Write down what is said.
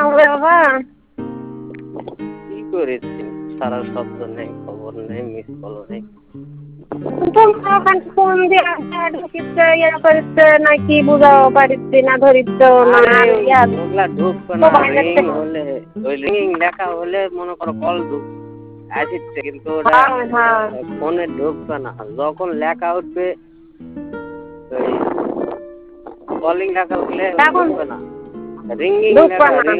রে বাবা কি করেছি সারা শব্দ নেই খবর নেই মিস কল নেই ফোন দিয়ে ঢুকিচ্ছে ইয়া করিচ্ছে নাকি বুঝাও পারিচ্ছে না ধরিচ্ছ না ওগুলা ঢুকবে না রিং হলে ওই রিং লেখা হলে মনে করো কল আসছে কিন্তু ওটা ফোনে ঢুকবে না যখন লেখা উঠবে ওই কলিং লেখা উঠলে ঢুকবে না রিঙ্গিং লেখা